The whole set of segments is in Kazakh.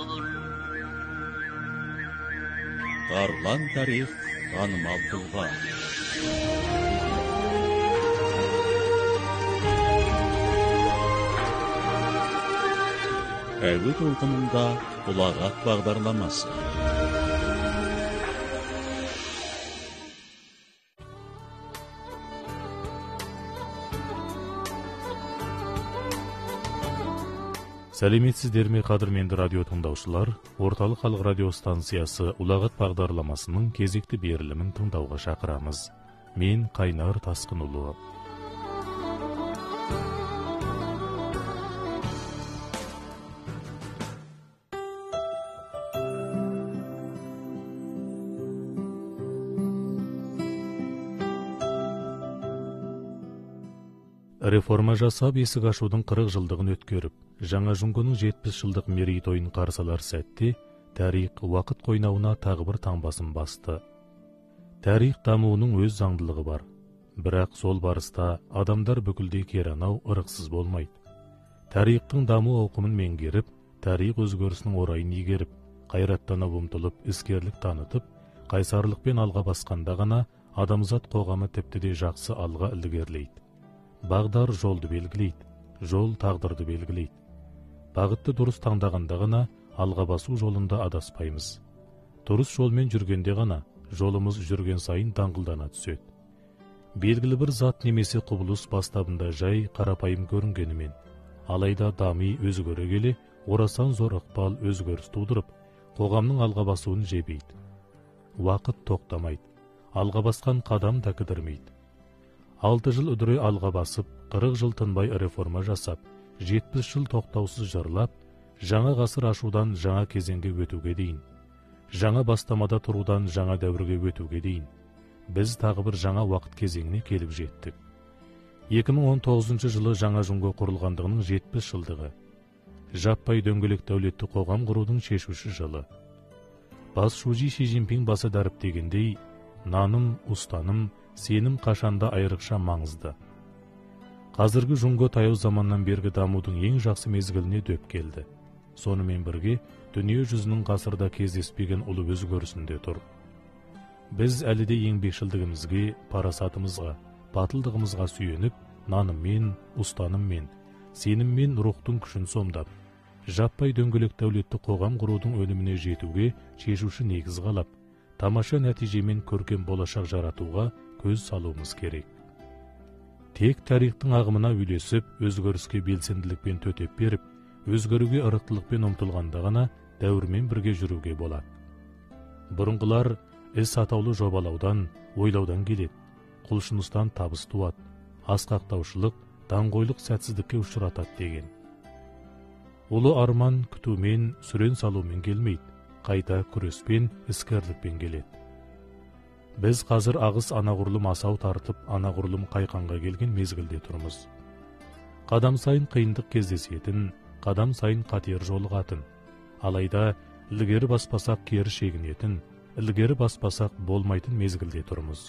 Тарлан тарих танымал тұлға. Әуе толқынында ұлағат бағдарламасы. Сәлеметсіздер ме, қадірменді радио тыңдаушылар? Орталық халық радио станциясы ұлағат бағдарламасының кезекті берілімін тыңдауға шақырамыз. Мен Қайнар Тасқынұлы. Реформа жасап, есік ашудың 40 жылдығын өткеріп, жаңа жұңғының 70 жылдық мерейтойын қарсалар сәтте, тарих уақыт қойнауына тағы бір таңбасын басты. Тарих дамуының өз заңдылығы бар, бірақ сол барыста адамдар бүкілдей керанау ырықсыз болмайды. Тарихтың даму ауқымын меңгеріп, тарих өзгерісінің орайын игеріп, қайраттанып ұмтылып, іскерлік танытып, қайсарлықпен алға басқанда ғана адамзат қоғамы тіпті де жақсы алға ілгерілейді. Бағдар жолды белгілейді, жол тағдырды белгілейді. Бағытты дұрыс таңдағанда ғана алға басу жолында адаспаймыз. Дұрыс жолмен жүргенде ғана жолымыз жүрген сайын даңғылдана түседі. Белгілі бір зат немесе құбылыс бастабында жай қарапайым көрінгенімен, алайда дами өзгере келе, орасан зор ықпал өзгеріс тудырып, қоғамның алға басуын жебейді. Уақыт тоқтамайды, алға басқан қадам да кідірмейді. 6 жыл үдіре алға басып, 40 жыл тынбай реформа жасап, 70 жыл тоқтаусыз жырлап, жаңа ғасыр ашудан жаңа кезеңге өтуге дейін, жаңа бастамада тұрудан жаңа дәуірге өтуге дейін, біз тағы бір жаңа уақыт кезеңіне келіп жеттік. 2019 жылы жаңа жұңғы құрылғандығының 70 жылдығы, жаппай дөңгелек дәулетті қоғам құрудың шешуші жылы. Бас Шужи Ши Цзиньпин басы дәріптегендей, наным, ұстаным, сенім қашанда айрықша маңызды. Қазіргі жұңғы таяу заманнан бергі дамудың ең жақсы мезгіліне дөп келді. Сонымен бірге, дүние жүзінің ғасырда кездеспеген ұлы өзгерісінде тұр. Біз әлі де еңбекшілдігімізге, парасатымызға, батылдығымызға сүйеніп, наныммен, ұстаныммен, сеніммен рухтың күшін сомдап, жаппай дөңгелек дәулетті қоғам құрудың өніміне жетуге шешуші негіз қалап, тамаша нәтижемен көркем болашақ жаратуға көз салуымыз керек. Тек тарихтың ағымына үйлесіп, өзгеріске белсенділікпен төтеп беріп, өзгеруге ырықтылықпен ұмтылғанда ғана дәуірмен бірге жүруге болады. Бұрынғылар іс атаулы жобалаудан, ойлаудан келеді, құлшыныстан табыс туады, асқақтаушылық, даңғойлық сәтсіздікке ұшыратады деген. Ұлы арман күтумен, сүрен салумен келмейді, қайта күреспен, іскерлікпен келеді. Біз қазір ағыс анағұрлым асау тартып, анағұрлым қайқанға келген мезгілде тұрмыз. Қадам сайын қиындық кездесетін, қадам сайын қатер жолығатын. Алайда, ілгері баспасақ кері шегінетін, ілгері баспасақ болмайтын мезгілде тұрмыз.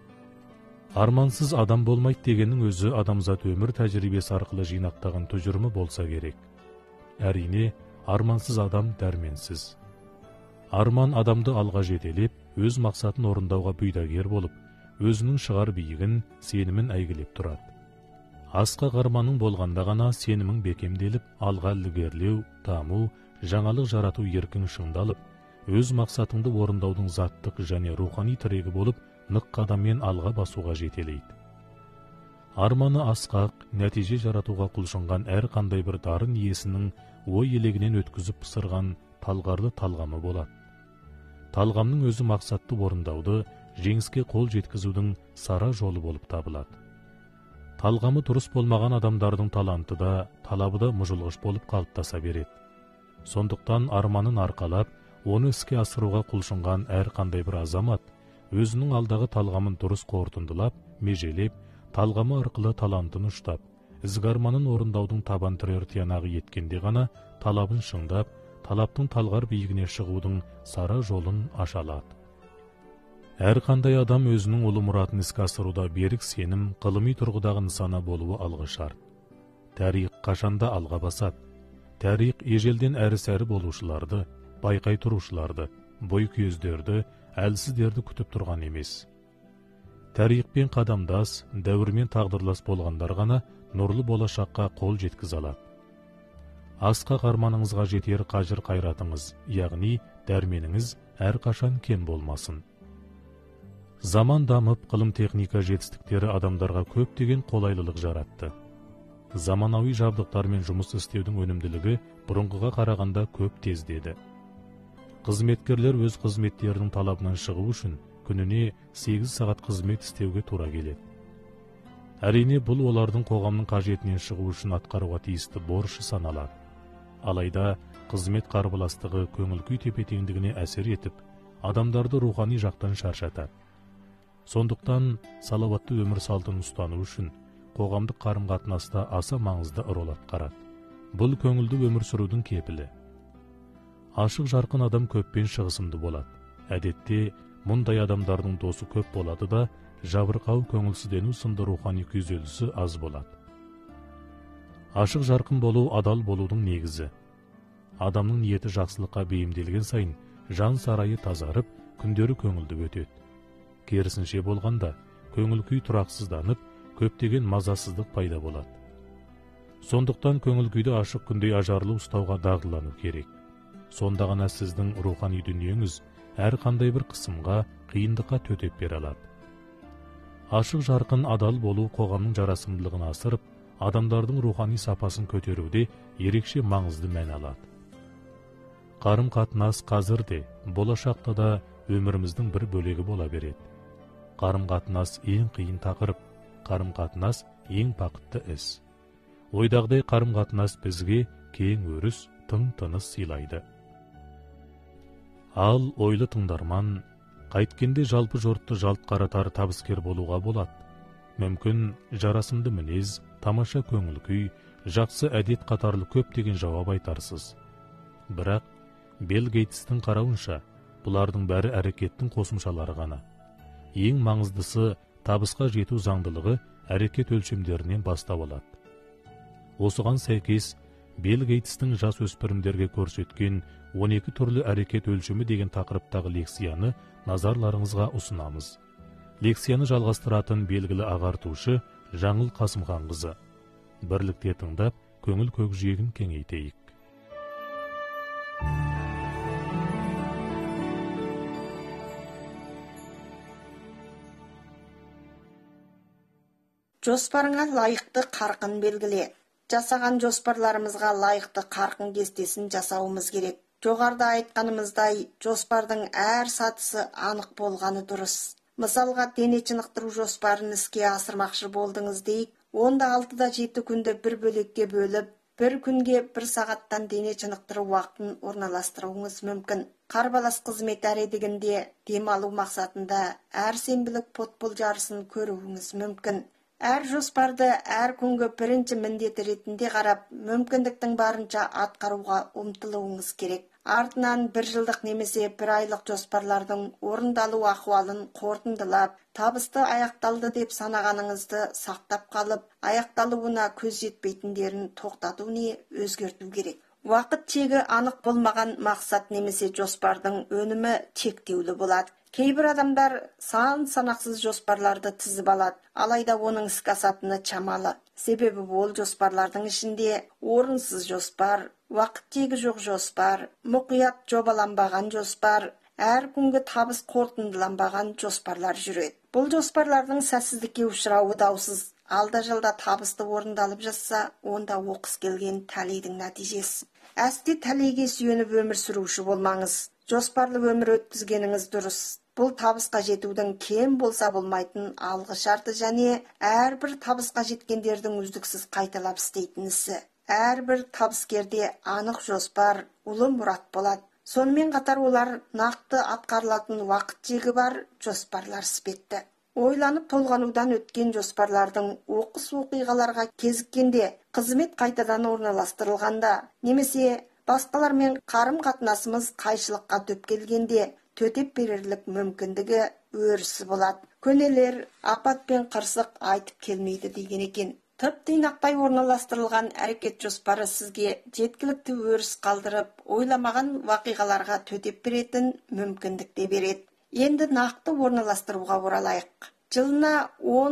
Армансыз адам болмайды дегеннің өзі адамзат өмір тәжірибесі арқылы жинақтаған тұжырымы болса керек. Әрине, армансыз адам дәрменсіз. Арман адамды алға жетелеп, өз мақсатын орындауға бұйдагер болып, өзінің шығар биігін, сенімін әйгілеп тұрады. Асқақ арманың болғанда ғана сенімің бекемделіп, алға ілгерілеу, даму, жаңалық жарату еркін шыңдалып, өз мақсатыңды орындаудың заттық және рухани тірегі болып, нық қадаммен алға басуға жетелейді. Арманы асқақ, нәтиже жаратуға құлшынған әр қандай бір дарын иесінің ой елегінен өткізіп пысырған талғарлы талғамы болады. Талғамның өзі мақсатты орындауды, жеңіске қол жеткізудің сара жолы болып табылады. Талғамы дұрыс болмаған адамдардың таланты да, талабы да мұжылғыш болып қалыптаса береді. Сондықтан арманын арқалап, оны іске асыруға құлшынған әр қандай бір азамат, өзінің алдағы талғамын дұрыс қорытындылап, межелеп, талғамы арқылы талантын ұштап, ізгі арманын орындаудың табан тірер тиянағы еткенде ғана талабын шыңдап, талаптың талғар биігіне шығудың сара жолын аша алады. Әр қандай адам өзінің ұлы мұратын іске асыруда берік сенім, ғылыми тұрғыдағы нысана болуы алғы шарт. Тарих қашанда алға басады. Тарих ежелден әрі-сәрі болушыларды, байқай тұрушыларды, бой көздерді, әлсіздерді күтіп тұрған емес. Тарихпен қадамдас, дәуірмен тағдырлас болғандар ғана нұрлы болашаққа қол жеткізе алады. Асқа қарманыңызға жетер қажыр қайратыңыз, яғни дәрменіңіз әрқашан кем болмасын. Заман дамып, ғылым техника жетістіктері адамдарға көптеген қолайлылық жаратты. Заманауи жабдықтармен жұмыс істеудің өнімділігі бұрынғыға қарағанда көп тездеді. Қызметкерлер өз қызметтерінің талабынан шығу үшін күніне 8 сағат қызмет істеуге тура келеді. Әрине, бұл олардың қоғамның қажетінен шығу үшін атқаруға тиісті борышы саналады. Алайда қызмет қарбаластығы көңіл-күй тепе-теңдігіне әсер етіп, адамдарды рухани жақтан шаршатады. Сондықтан салауатты өмір салтын ұстану үшін қоғамдық қарым-қатынаста аса маңызды рөл атқарады. Бұл көңілді өмір сүрудің кепілі. Ашық жарқын адам көппен шығысымды болады. Әдетте мұндай адамдардың досы көп болады да, жабырқау көңілсіздену сынды рухани күйзелісі аз болады. Ашық жарқын болу адал болудың негізі. Адамның ниеті жақсылыққа бейімделген сайын жан сарайы тазарып, күндері көңілді өтеді. Керісінше болғанда көңіл-күй тұрақсызданып, көптеген мазасыздық пайда болады. Сондықтан көңіл-күйді ашық күндей ажарлы ұстауға дағдылану керек. Сонда ғана сіздің рухани дүниеңіз әр қандай бір қысымға, қиындыққа төтеп бере алады. Ашық жарқын адал болу қоғамның жарасымдылығын асырып, адамдардың рухани сапасын көтеруде ерекше маңызды мән алады. Қарым-қатынас қазір де, болашақта да өміріміздің бір бөлегі бола береді. Қарым-қатынас ең қиын тақырып, қарым-қатынас ең бақытты іс. Ойдағыдай қарым-қатынас бізге кең өріс, тың тыныс сыйлайды. Ал ойлы тыңдарман, қайткенде жалпы жұртты жалт қаратар табыскер болуға болады. Мүмкін жарасымды мінез, тамаша көңіл-күй, жақсы әдет қатарлы көптеген жауап айтарсыз. Бірақ Билл Гейтстің қарауынша, бұлардың бәрі әрекеттің қосымшалары ғана. Ең маңыздысы табысқа жету заңдылығы әрекет өлшемдерінен бастау алады. Осыған сәйкес, Билл Гейтстің жас өспірімдерге көрсеткен 12 түрлі әрекет өлшемі деген тақырыптағы лекцияны назарларыңызға ұсынамыз. Лекцияны жалғастыратын белгілі ағартушы Жаңыл Қасымханқызы. Бірлікте тыңдап, көңіл көкжиегін кеңейтейік. Жоспарыңа лайықты қарқын белгіле. Жасаған жоспарларымызға лайықты қарқын кестесін жасауымыз керек. Жоғарыда айтқанымыздай, жоспардың әр сатысы анық болғаны дұрыс. Мысалға, дене шынықтыру жоспарын іске асырмақшы болдыңыз дейік, онда 6-7 күнді бір бөлекке бөліп, бір күнге 1 сағаттан дене шынықтыру уақытын орналастыруыңыз мүмкін. Қарбалас қызмет әредігінде демалу мақсатында әр сенбілік футбол жарысын көруіңіз мүмкін. Әр жоспарды әр күнгі бірінші міндеті ретінде қарап, мүмкіндіктің барынша атқаруға ұмтылуыңыз керек. Артынан 1 жылдық немесе 1 айлық жоспарлардың орындалу ахуалын қорытындылап, табысты аяқталды деп санағаныңызды сақтап қалып, аяқталуына көз жетпейтіндерін тоқтату не өзгерту керек. Уақыт шегі анық болмаған мақсат немесе жоспардың өнімі шектеулі болады. Кейбір адамдар санақсыз жоспарларды тізіп алады, алайда оның іске асатыны шамалы. Себебі ол жоспарлардың ішінде орынсыз жоспар, уақыт шегі жоқ жоспар, мұқият жобаланбаған жоспар, әр күнгі табыс қорытындыланбаған жоспарлар жүреді. Бұл жоспарлардың сәтсіздікке ұшырауы даусыз. Алда-жалда табысты орындалып жатса, онда оқыс келген тәлейдің нәтижесі. Әсте тәлейге сүйеніп өмір сүруші болмаңыз. Жоспарлы өмір өткізгеніңіз дұрыс. Бұл табысқа жетудің кем болса болмайтын алғы шарты және әрбір табысқа жеткендердің үздіксіз қайталап істейтін ісі. Әрбір табыскерде анық жоспар, ұлы мұрат болады. Сонымен қатар олар нақты атқарылатын уақыт шегі бар жоспарлар іспетті. Ойланып толғанудан өткен жоспарлардың оқыс оқиғаларға кезіккенде, қызмет қайтадан орналастырылғанда, немесе басқалармен қарым-қатынасымыз қайшылыққа төп келгенде, төтеп берерлік мүмкіндігі өрісі болады. Көнелер апат пен қырсық айтып келмейді деген екен. Тып-тыйнақтай орналастырылған әрекет жоспары сізге жеткілікті өріс қалдырып, ойламаған вақиғаларға төтеп беретін мүмкіндік те береді. Енді нақты орналастыруға оралайық. Жылына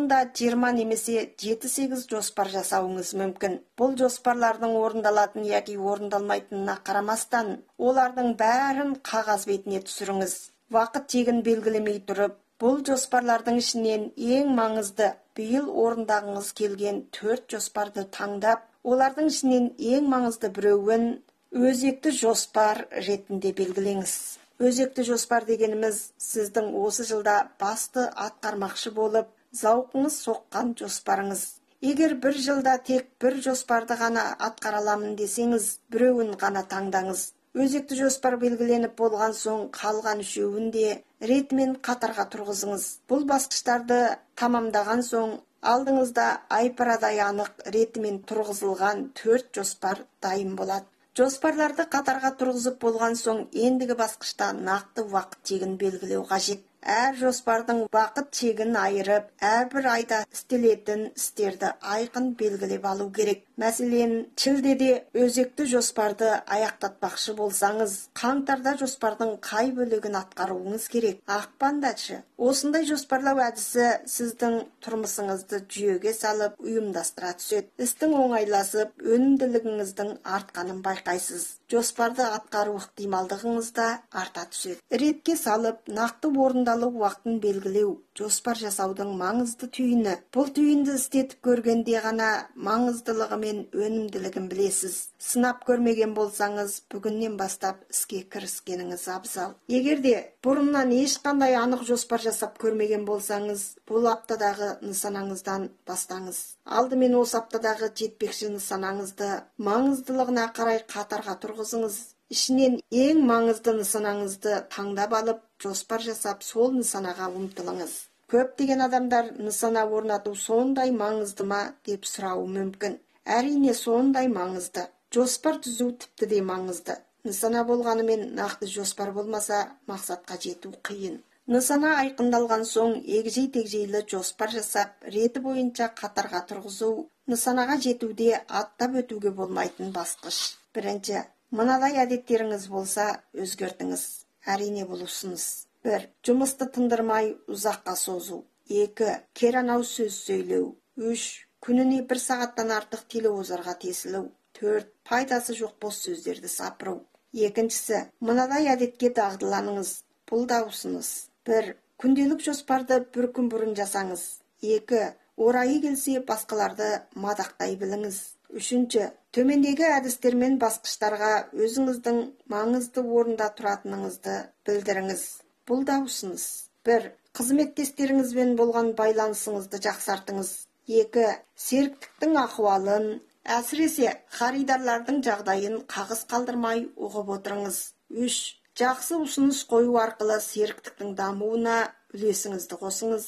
10-20 немесе 7-8 жоспар жасауыңыз мүмкін. Бұл жоспарлардың орындалатын яки орындалмайтынына қарамастан, олардың бәрін қағаз бетіне түсіріңіз. Вақыт тегін белгілемей тұрып, бұл жоспарлардың ішінен ең маңызды, биыл орындағыңыз келген 4 жоспарды таңдап, олардың ішінен ең маңызды біреуін өзекті жоспар ретінде белгілеңіз. Өзекті жоспар дегеніміз сіздің осы жылда басты атқармақшы болып, зауқыңыз соққан жоспарыңыз. Егер бір жылда тек бір жоспарды ғана атқара аламын десеңіз, біреуін ғана таңдаңыз. Өзекті жоспар белгіленіп болған соң, қалған үшеуін де ретімен қатарға тұрғызыңыз. Бұл басқыштарды тамамдаған соң, алдыңызда айпарадай анық ретімен тұрғызылған 4 жоспар дайын болады. Жоспарларды қатарға тұрғызып болған соң, ендігі басқышта нақты уақыт тегін белгілеу қажет. Әр жоспардың уақыт тегін айырып, әрбір айда істелетін істерді айқын белгілеп алу керек. Мәселен, шілдеде өзекті жоспарды аяқтатпақшы болсаңыз, қаңтарда жоспардың қай бөлігін атқаруыңыз керек? Ақпандашы. Осындай жоспарлау әдісі сіздің тұрмысыңызды жүйеге салып, ұйымдастыра түседі. Істің оңайласып, өнімділігіңіздің артқанын байқайсыз. Жоспарды атқару ықтималдығыңыз да арта түседі. Ретке салып, нақты орындалу уақытын белгілеу жоспар жасаудың маңызды түйіні. Бұл түйінді істетіп көргенде ғана маңыздылығы мен өнімділігін білесіз. Сынап көрмеген болсаңыз, бүгіннен бастап іске кіріскеніңіз абзал. Егерде бұрыннан ешқандай анық жоспар жасап көрмеген болсаңыз, бұл аптадағы нысанаңыздан бастаңыз. Алдымен осы аптадағы жетпекші нысанаңызды маңыздылығына қарай қатарға тұрғызыңыз. Ішінен ең маңызды нысанаңызды таңдап алып, жоспар жасап, сол нысанаға ұмтылыңыз. Көптеген адамдар нысана орнату сондай маңызды ма деп сұрауы мүмкін. Әрине сондай маңызды. Жоспар түзу тіпті де маңызды. Нысана болғанымен нақты жоспар болмаса, мақсатқа жету қиын. Нысана айқындалған соң, егжей-тегжейлі жоспар жасап, реті бойынша қатарға тұрғызу, нысанаға жетуде аттап өтуге болмайтын басқыш. Бірінші, мынадай әдеттеріңіз болса, өзгертіңіз. Әрине бұл ұсыныс. 1. Жұмысты тындырмай ұзаққа созу. 2. Керанау сөз сөйлеу. 3. Күніне 1 сағаттан артық телеозарға тесілу. 4. Пайдасы жоқ бос сөздерді сапыру. Екіншісі, мынадай әдетке дағдыланыңыз. Бұл да ұсыныс. 1. Күнделік жоспарды бір күн бұрын жасаңыз. 2. Орайы келсе басқаларды мадақтай біліңіз. 3. Төмендегі әдістермен басқыштарға өзіңіздің маңызды орында тұратыныңызды білдіріңіз. Бұл да ұсыныс. 1. Қызметтестеріңізбен болған байланысыңызды жақсартыңыз. 2. Серіктіктің ахуалын, әсіресе харидарлардың жағдайын қағыс қалдырмай ұғып отырыңыз. 3. Жақсы ұсыныс қою арқылы серіктіктің дамуына үлесіңізді қосыңыз.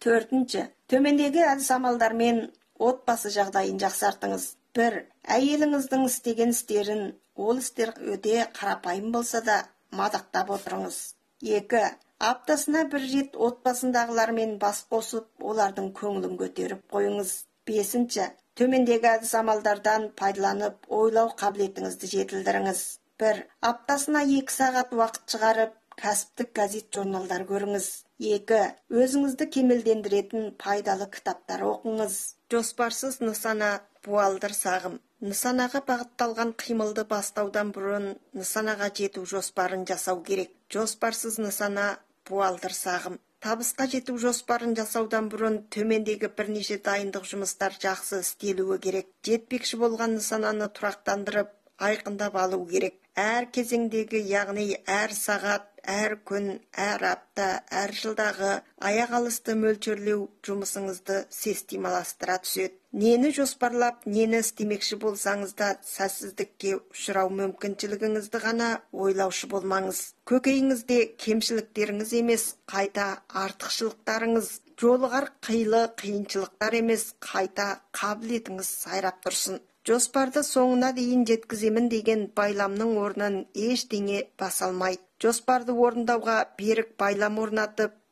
4. Төмендегі әдіс амалдармен отбасы жағдайын жақсартыңыз. 1. Әйеліңіздің істеген істерін, ол істер өте қарапайым болса да, мадақтап отырыңыз. 2. Аптасына бір рет отбасындағылармен бас қосып, олардың көңілін көтеріп қойыңыз. 5. Төмендегі әдіс амалдардан пайдаланып, ойлау қабілетіңізді жетілдіріңіз. 1. Аптасына 2 сағат уақыт шығарып, кәсіптік газет журналдар көріңіз. 2. Өзіңізді кемелдендіретін пайдалы кітаптар оқыңыз. Жоспарсыз нысана буалдыр сағым. Нысанаға бағытталған қимылды бастаудан бұрын нысанаға жету жоспарын жасау керек. Жоспарсыз нысана буалдыр сағым. Табысқа жету жоспарын жасаудан бұрын төмендегі бірнеше дайындық жұмыстар жақсы істелуі керек. Жетпекші болған нысананы тұрақтандырып, айқындап алу керек. Әр кезеңдегі, яғни әр сағат, әр күн, әр апта, әр жылдағы аяқ алысты мөлшерлеу жұмысыңызды системаластыра түседі. Нені жоспарлап, нені істемекші болсаңыз да, сәтсіздікке ұшырау мүмкіншілігіңізді ғана ойлаушы болмаңыз. Көкейіңізде кемшіліктеріңіз емес, қайта артықшылықтарыңыз, жолығар қилы қиыншылықтар емес, қайта қабілетіңіз сайрап тұрсын. Жоспарды соңына дейін жеткіземін деген байламның орнын ештеңе баса алмайды. Жоспарды орындауға берік байлам орнатып,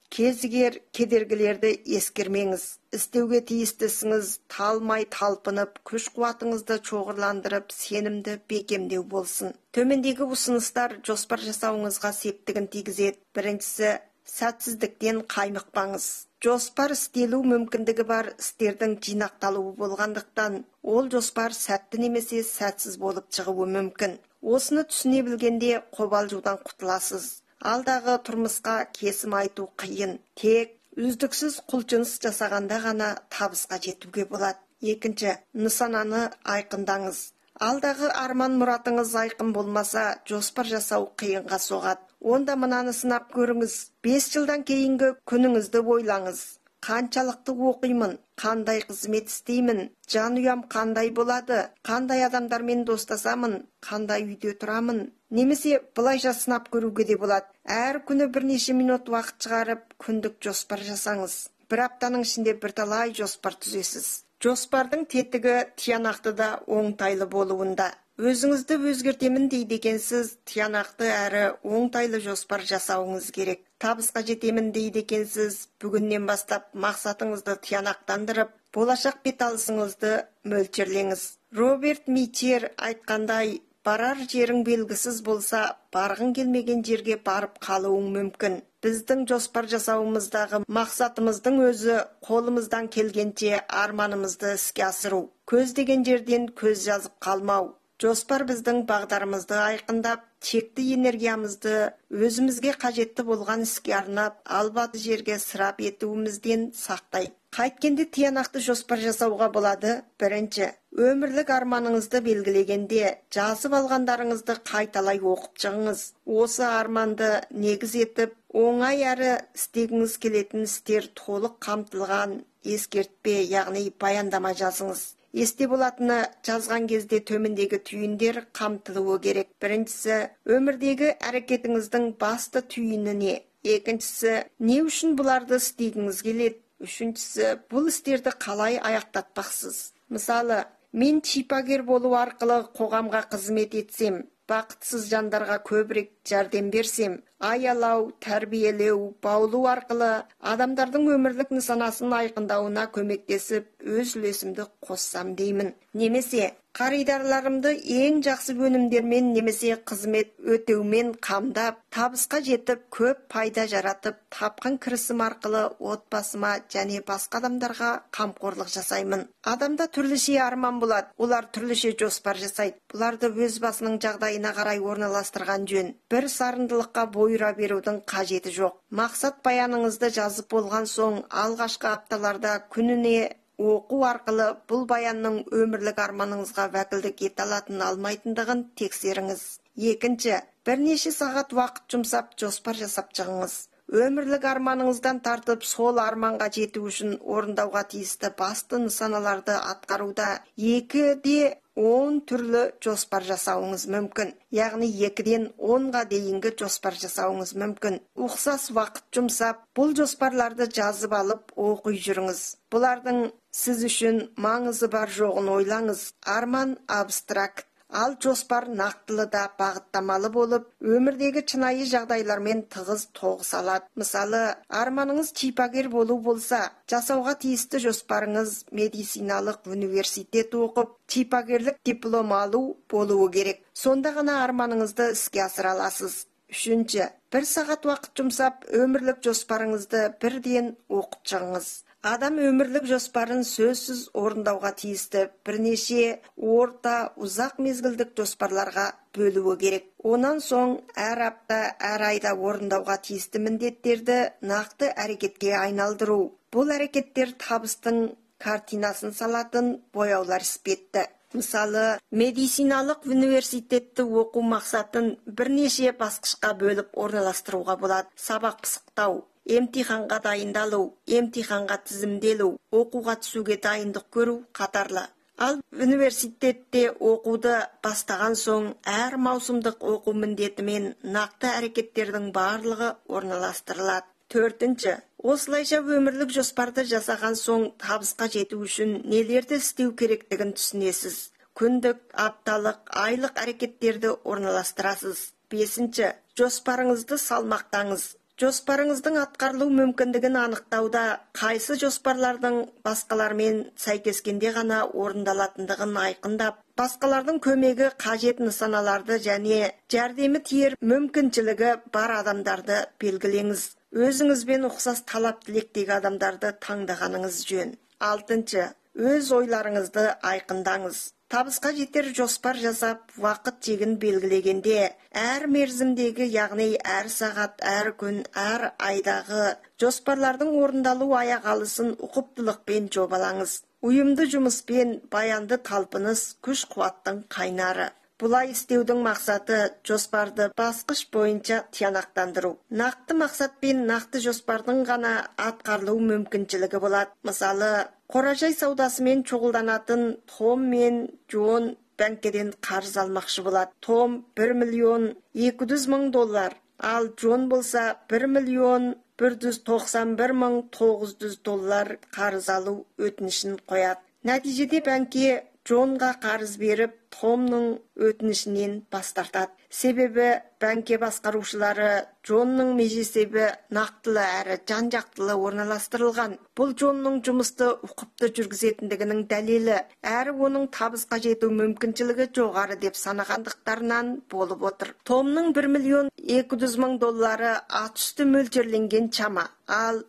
Кезігер кедергілерді ескермеңіз. Істеуге тиістісіңіз талмай талпынып, күш-қуатыңызды чоғырландырып, сенімді бекемдеу болсын. Төмендегі ұсыныстар жоспар жасауыңызға септігін тигізеді. Біріншісі, сәтсіздіктен қаймықпаңыз. Жоспар істелу мүмкіндігі бар істердің жинақталуы болғандықтан, ол жоспар сәтті немесе сәтсіз болып шығуы мүмкін. Осыны түсіне білгенде қобалжудан құтыласыз. Алдағы тұрмысқа кесім айту қиын. Тек үздіксіз құлшыныс жасағанда ғана табысқа жетуге болады. Екінші, нысананы айқындаңыз. Алдағы арман мұратыңыз айқын болмаса, жоспар жасау қиынға соғады. Онда мынаны сынап көріңіз. 5 жылдан кейінгі күніңізді ойлаңыз. Қаншалықты оқимын, қандай қызмет істеймін, жанұям қандай болады, қандай адамдармен достасамын, қандай үйде тұрамын. Немесе былайша сынап көруге де болады. Әр күні бірнеше минут уақыт шығарып, күндік жоспар жасаңыз. Бір аптаның ішінде бірталай жоспар түзесіз. Жоспардың тетігі тиянақтыда оңтайлы болуында. Өзіңізді өзгертемін дейді екенсіз, тиянақты әрі оңтайлы жоспар жасауыңыз керек. Табысқа жетемін дейді екенсіз, бүгіннен бастап мақсатыңызды tiyanақтандырып, болашақ беталысыңызды мөлшерлеңіз. Роберт Мичер айтқандай, барар жерің белгісіз болса, барғың келмеген жерге барып қалуың мүмкін. Біздің жоспар жасауымыздағы мақсатымыздың өзі қолымыздан келгенше арманымызды іске асыру. Көздеген жерден көз жазып қалмау. Жоспар біздің бағдарымызды айқындап, текті энергиямызды өзімізге қажетті болған іске арнап, албады жерге сырап етуімізден сақтай. Қайткенде тиянақты жоспар жасауға болады. Бірінші, өмірлік арманыңызды белгілегенде, жазып алғандарыңызды қайталай оқып шығыңыз. Осы арманды негіз етіп, оңай әрі істегіңіз келетін істер толық қамтылған ескертпе, яғни баяндама жазыңыз. Есте болатыны жазған кезде төмендегі түйіндер қамтылуы керек. Біріншісі, өмірдегі әрекетіңіздің басты түйіні не? Екіншісі, не үшін бұларды істегіңіз келеді? Үшіншісі, бұл істерді қалай аяқтатпақсыз? Мысалы, мен шипагер болу арқылы қоғамға қызмет етсем, бақытсыз жандарға көбірек жәрдем берсем, аялау, тәрбиелеу, баулу арқылы адамдардың өмірлік нысанасын айқындауына көмектесіп, өз үлесімді қоссам деймін. Немесе, қаридарларымды ең жақсы өнімдермен немесе қызмет өтеумен қамдап, табысқа жетіп, көп пайда жаратып, тапқан кірісім арқылы отбасыма және басқа адамдарға қамқорлық жасаймын. Адамда түрліше арман болады, олар түрліше жоспар жасайды. Бұларды өз басының жағдайына қарай орналастырған жөн. Бір сарындылыққа бойыра берудің қажеті жоқ. Мақсат баяныңызды жазып болған соң, алғашқы апталарда күніне оқу арқылы бұл баянның өмірлік арманыңызға вәкілдік ете алатын алмайтындығын тексеріңіз. Екінші, бірнеше сағат уақыт жұмсап жоспар жасап шығыңыз. Өмірлік арманыңыздан тартып, сол арманға жету үшін орындауға тиісті басты нысаналарды атқаруда 2-10 түрлі жоспар жасауыңыз мүмкін. Яғни 2-ден 10-ға дейінгі жоспар жасауыңыз мүмкін. Ұқсас уақыт жұмсап, бұл жоспарларды жазып алып, оқи жүріңіз. Бұлардың сіз үшін маңызы бар жоғын ойлаңыз. Арман абстракт. Ал жоспар нақтылы да бағыттамалы болып, өмірдегі шынайы жағдайлармен тығыз тоғысалады. Мысалы, арманыңыз шипагер болу болса, жасауға тиісті жоспарыңыз медициналық университет оқып, шипагерлік диплом алу болуы керек. Сонда ғана арманыңызды іске асыра аласыз. Үшінші, 1 сағат уақыт жұмсап, өмірлік жоспарыңызды бірден оқып шығыңыз. Адам өмірлік жоспарын сөзсіз орындауға тиісті бірнеше орта, ұзақ мезгілдік жоспарларға бөлуі керек. Онан соң әр апта, әр айда орындауға тиісті міндеттерді нақты әрекетке айналдыру. Бұл әрекеттер табыстың картинасын салатын бояулар іспетті. Мысалы, медициналық университетті оқу мақсатын бірнеше басқышқа бөліп орналастыруға болады. Сабақ пысықтау, емтиханға дайындалу, емтиханға тізімделу, оқуға түсуге дайындық көру қатарлы. Ал университетте оқуды бастаған соң әр маусымдық оқу міндетімен нақты әрекеттердің барлығы орналастырылады. Төртінші, осылайша өмірлік жоспарды жасаған соң табысқа жету үшін нелерді істеу керектігін түсінесіз. Күндік, апталық, айлық әрекеттерді орналастырасыз. Бесінші, жоспарыңызды салмақтаңыз. Жоспарыңыздың атқарылу мүмкіндігін анықтауда қайсы жоспарлардың басқалармен сәйкескенде ғана орындалатындығын айқындап, басқалардың көмегі қажет нысаналарды және жәрдемі тиер мүмкіншілігі бар адамдарды белгілеңіз. Өзіңізбен ұқсас талап тілектегі адамдарды таңдағаныңыз жөн. 6. Өз ойларыңызды айқындаңыз. Табысқа жетер жоспар жасап, уақыт тегін белгілегенде, әр мерзімдегі, яғни әр сағат, әр күн, әр айдағы жоспарлардың орындалу аяқалысын ұқыптылықпен жобалаңыз. Ұйымды жұмыспен баянды талпыныс күш-қуаттың қайнары. Бұлай істеудің мақсаты жоспарды басқыш бойынша тиянақтандыру. Нақты мақсатпен нақты жоспардың ғана атқарылу мүмкіншілігі болады. Мысалы, қоражай саудасымен шұғылданатын Том мен Джон бәңкеден қарыз алмақшы болады. Том $1,200,000, ал Джон болса $1,191,900 қарыз алу өтінішін қояды. Нәтижеде бәңке Джонға қарыз беріп, Томның өтінішінен бас тартады. Себебі бәңке басқарушылары Джонның межесебі нақтылы әрі жан-жақтылы орналастырылған. Бұл Джонның жұмысты ұқыпты жүргізетіндігінің дәлелі, әрі оның табысқа жету мүмкіншілігі жоғары деп санағандықтарынан болып отыр. Томның $1,200,000 атүсті мөлшерленген шама, ал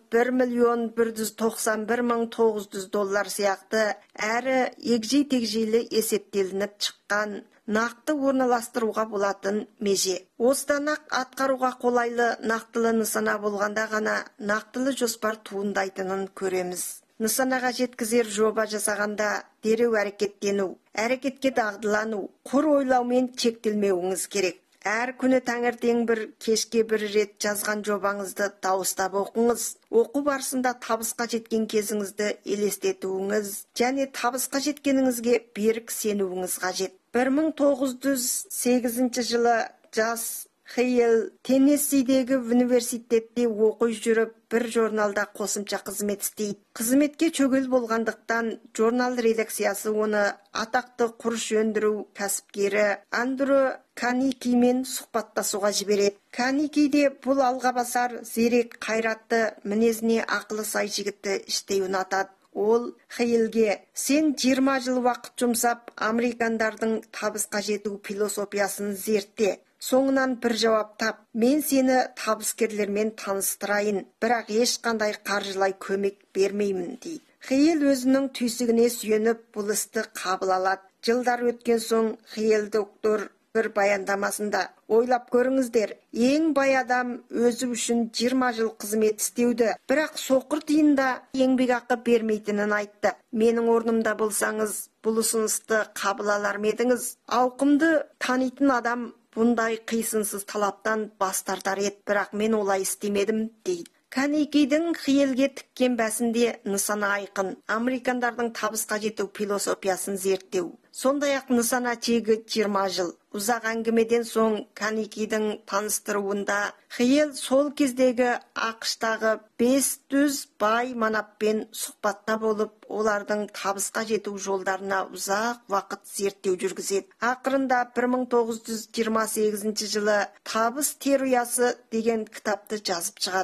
$1,191,900 сияқты әрі егжей-тегжейлі есептелініп шыққан нақты орналастыруға болатын меже. Осыдан-ақ атқаруға қолайлы нақтылы нысана болғанда ғана нақтылы жоспар туындайтынын көреміз. Нысанаға жеткізер жоба жасағанда дереу әрекеттену, әрекетке дағдылану, құр ойлаумен шектелмеуіңіз керек. Әр күні таңертең бір, кешке бір рет жазған жобаңызды дауыстап оқыңыз. Оқу барысында табысқа жеткен кезіңізді елестетуіңіз және табысқа жеткеніңізге берік сенуіңіз қажет. 1908 жылы жас Хейл Теннессидегі университетте оқи жүріп, бір журналда қосымша қызмет істейді. Қызметке чөгел болғандықтан журнал редакциясы оны атақты құрыш өндіру кәсіпкері Андрю Каникимен сұхбаттасуға жібереді. Каники де бұл алғабасар, зерек, қайратты, мінезіне ақылы сай жігітті іштей ұнатады. Ол Хейлге: сен 20 жыл уақыт жұмсап, американдардың табысқа жету философиясын зертте. Соңынан бір жауап тап: мен сені табыскерлермен таныстырайын, бірақ ешқандай қаржылай көмек бермеймін дейді. Хейл өзінің түйсігіне сүйеніп бұл істі қабыл алады. Жылдар өткен соң Хейл доктор бір баяндамасында: ойлап көріңіздер, ең бай адам өзі үшін 20 жыл қызмет істеуді, бірақ соқыр тиында еңбекақы бермейтінін айтты. Менің орнымда болсаңыз, бұл ұсынысты қабыл алар ма едіңіз? Ауқымды танитын адам бұндай қисынсыз талаптан бас тартар еді, бірақ мен олай істемедім дейді. Каникидің Хейлге тіккен бәсінде нысана айқын: американдардың табысқа жету философиясын зерттеу. Сондай-ақ нысана тегі 20 жыл. Ұзақ әңгімеден соң Каникидің таныстыруында Хейл сол кездегі ақштағы 500 бай манаппен сұхбатта болып, олардың табысқа жету жолдарына ұзақ уақыт зерттеу жүргізеді. Ақырында 1928 жылы «Табыс теориясы» деген кітапты жазып шығады.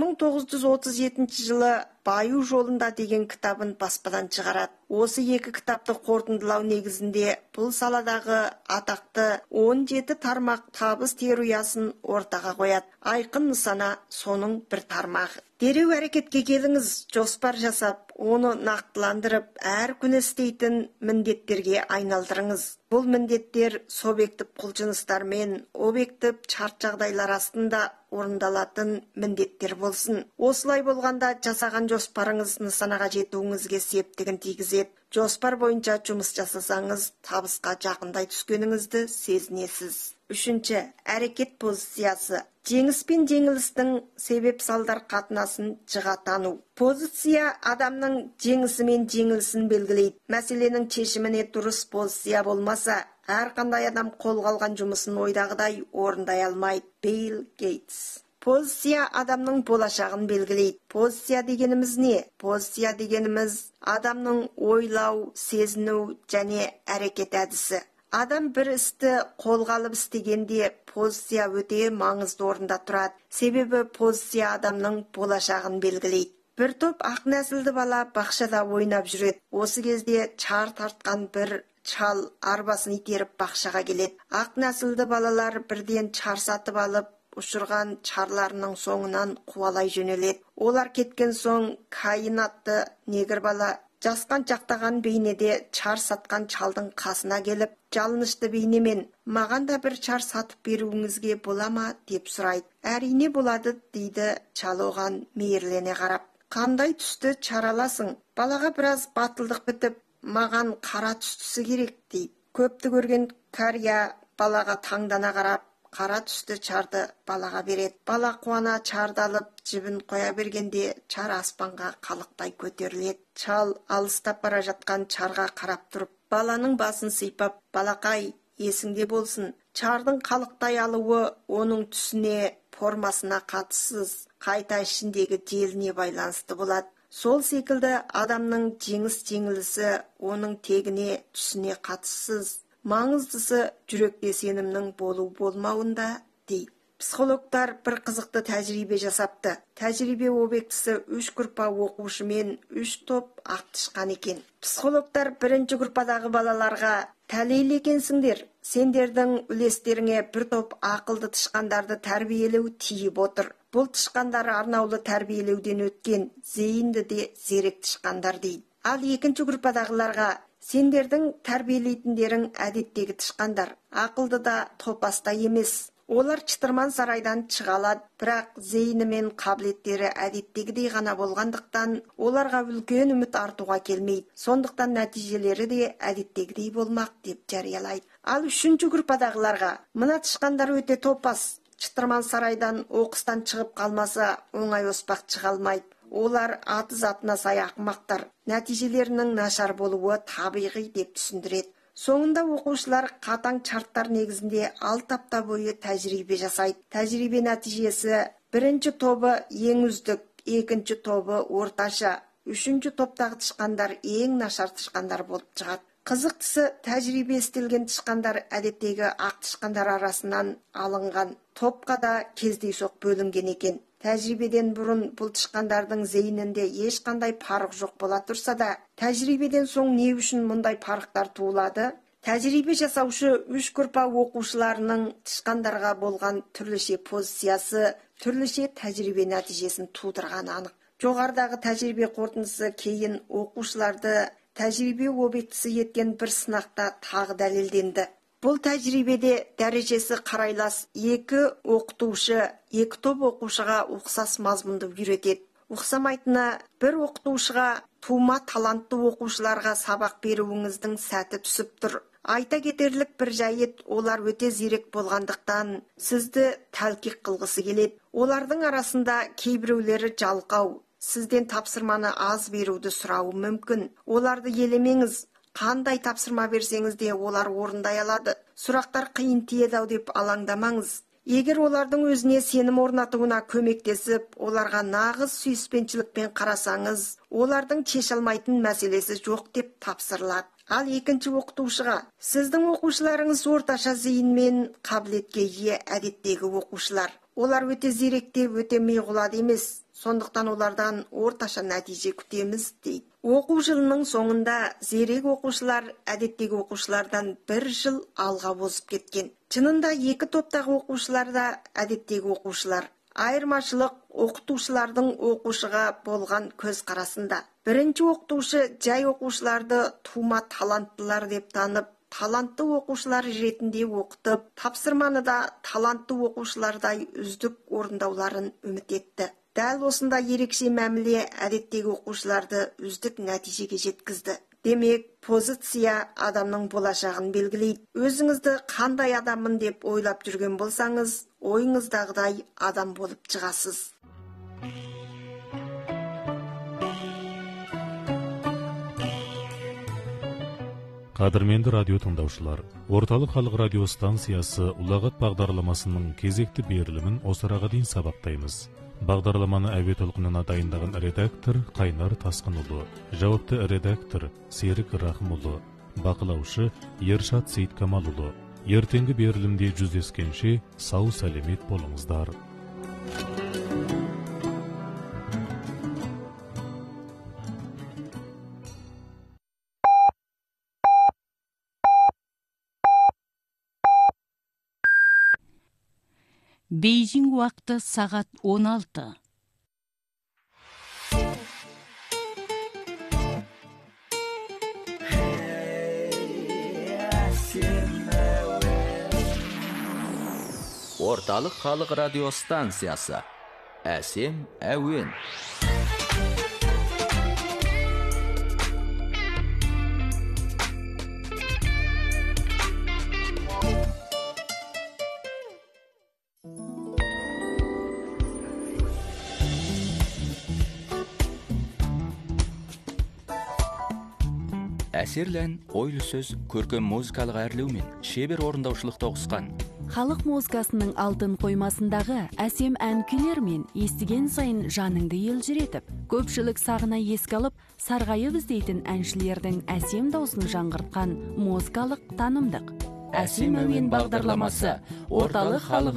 1937 жылы «Баю жолында» деген кітабын баспадан шығарады. Осы екі кітапты қорытындылау негізінде бұл саладағы атақты 17 тармақ табыс теориясын ортаға қояды. Айқын нысана соның бір тармағы. Дереу әрекетке келіңіз, жоспар жасап, оны нақтыландырып, әр күні істейтін міндеттерге айналдырыңыз. Бұл міндеттер субъектив құлшыныстар мен объектив шарт жағдайлар астында орындалатын міндеттер болсын. Осылай болғанда жасаған жоспарыңыз нысанаға жетуіңізге септігін тигізеді. Жоспар бойынша жұмыс жасасаңыз, табысқа жақындай түскеніңізді сезінесіз. 3. Әрекет позициясы. Жеңіс пен жеңілістің себеп салдар қатынасын жыға тану. Позиция адамның жеңісі мен жеңілісін белгілейді. Мәселенің шешіміне дұрыс позиция болмаса, әрқандай адам қолға алған жұмысын ойдағыдай орындай алмайды. Билл Гейтс. Позиция адамның болашағын белгілейді. Позиция дегеніміз не? Позиция дегеніміз адамның ойлау, сезіну және әрекет әдісі. Адам бір істі қолға алып істегенде позиция өте маңызды орында тұрады. Себебі позиция адамның болашағын белгілейді. Бір топ ақ нәсілді бала бақшада ойнап жүреді. Осы кезде чар тартқан бір шал арбасын итеріп бақшаға келеді. Ақ нәсілді балалар бірден чар сатып алып, ұшырған чарларының соңынан қуалай жөнеледі. Олар кеткен соң Каин атты негр бала жасқан жақтаған бейнеде чар сатқан чалдың қасына келіп, жалынышты бейнемен маған да бір чар сатып беруіңізге бола ма деп сұрайды. Әрине болады дейді чал оған мейірлене қарап. Қандай түсті чар аласың? Балаға біраз батылдық бітіп, маған қара түстісі керек дейді. Көпті көрген қария балаға таңдана қарап, қара түсті чарды балаға береді. Бала қуана чарды алып, жібін қоя бергенде чар аспанға қалықтай көтеріледі. Чал алыстап бара жатқан чарға қарап тұрып, баланың басын сипап, балақай, есіңде болсын, чардың қалықтай алуы оның түсіне, формасына қатыссыз, қайта ішіндегі желіне байланысты болады. Сол секілді адамның жеңіс-жеңілісі оның тегіне, түсіне қатыссыз. Маңыздысы жүректе сенімнің болу-болмауында дейді. Психологтар бір қызықты тәжірибе жасапты. Тәжірибе объектісі 3 группа оқушы мен 3 топ ақ тышқан екен. Психологтар бірінші группадағы балаларға тәлейлі екенсіңдер, сендердің үлестеріңе бір топ ақылды тышқандарды тәрбиелеу тиіп отыр. Бұл тышқандары арнаулы тәрбиелеуден өткен, зейінді де зерек тышқандар дейді. Ал екінші группадағыларға сендердің тәрбиелейтіндерің әдеттегі тышқандар, ақылды да топастай емес. Олар чытырман сарайдан шыға алады, бірақ зейіні мен қабілеттері әдеттегідей ғана болғандықтан, оларға үлкен үміт артуға келмейді. Сондықтан нәтижелері де әдеттегідей болмақ деп жариялайды. Ал үшінші группадағыларға мына тышқандар өте топас, чытырман сарайдан оқыстан шығып қалмаса, оңай оспақ шыға алмайды. Олар аты затына сай ақымақтар, нәтижелерінің нашар болуы табиғи деп түсіндіреді. Соңында оқушылар қатаң шарттар негізінде 6 апта бойы тәжірибе жасайды. Тәжірибе нәтижесі бірінші тобы ең үздік, екінші тобы орташа, үшінші топтағы тышқандар ең нашар тышқандар болып шығады. Қызықтысы, тәжірибе істелген тышқандар әдеттегі ақ тышқандар арасынан алынған, топқа да кездейсоқ бөлінген екен. Тәжірибеден бұрын бұл тышқандардың зейінінде ешқандай парық жоқ бола тұрса да, тәжірибеден соң не үшін мұндай парықтар туылады? Тәжірибе жасаушы 3 группа оқушыларының тышқандарға болған түрліше позициясы, түрліше тәжірибе нәтижесін тудырғаны анық. Жоғарыдағы тәжірибе қорытындысы кейін оқушыларды тәжірибе объектісі еткен бір сынақта тағы дәлелденді. Бұл тәжірибеде дәрежесі қарайлас 2 оқытушы 2 топ оқушыға ұқсас мазмұнды үйретеді. Ұқсамайтыны, бір оқытушыға тума талантты оқушыларға сабақ беруіңіздің сәті түсіп тұр. Айта кетерлік бір жайт, олар өте зерек болғандықтан сізді тәлкек қылғысы келеді. Олардың арасында кейбіреулері жалқау, сізден тапсырманы аз беруді сұрауы мүмкін. Оларды елемеңіз. Қандай тапсырма берсеңіз де олар орындай алады. Сұрақтар қиын тиеді-ау деп алаңдамаңыз. Егер олардың өзіне сенім орнатуына көмектесіп, оларға нағыз сүйіспеншілікпен қарасаңыз, олардың шеше алмайтын мәселесі жоқ деп тапсырылады. Ал екінші оқытушыға, сіздің оқушыларыңыз орташа зейін мен қабілетке ие әдеттегі оқушылар. Олар өте зеректе, өте миғұлады емес. Сондықтан олардан орташа нәтиже күтеміз дейді. Оқу жылының соңында зерек оқушылар әдеттегі оқушылардан 1 жыл алға озып кеткен. Шынында 2 топтағы оқушылар да әдеттегі оқушылар. Айырмашылық оқытушылардың оқушыға болған көз қарасында. Бірінші оқытушы жай оқушыларды тума таланттылар деп танып, талантты оқушылар ретінде оқытып, тапсырманы да талантты оқушылардай үздік орындауларын үміт етті. Дәл осында ерекше мәміле әдеттегі оқушыларды үздік нәтижеге жеткізді. Демек, позиция адамның болашағын белгілейді. Өзіңізді қандай адаммын деп ойлап жүрген болсаңыз, ойыңыздағыдай адам болып шығасыз. Қадірменді радио тыңдаушылар, Орталық халық радио станциясы ұлағат бағдарламасының кезекті берілімін осыраға дейін сабақтаймыз. Бағдарламаны әуе толқынына дайындаған редактор Қайнар Тасқынұлы, жауапты редактор Серік Рахымұлы. бақылаушы Ершат Сейткамалұлы. Ертеңгі берілімде жүздескенше сау сәлемет болыңыздар. Бейжің уақыты сағат 16. Орталық халық радиостанциясы. Әсем әуен. Әсерлән ойлы сөз көркем музыкалық әрлеумен шебер орындаушылықта тоғысқан. Халық музыкасының алтын қоймасындағы әсем ән күйлермен естіген сайын жаныңды елжіретіп, көпшілік сағына еске алып, сарғайып іздейтін әншілердің әсем даусын жаңғыртқан музыкалық танымдық. Әсем әуен бағдарламасы. Орталық халық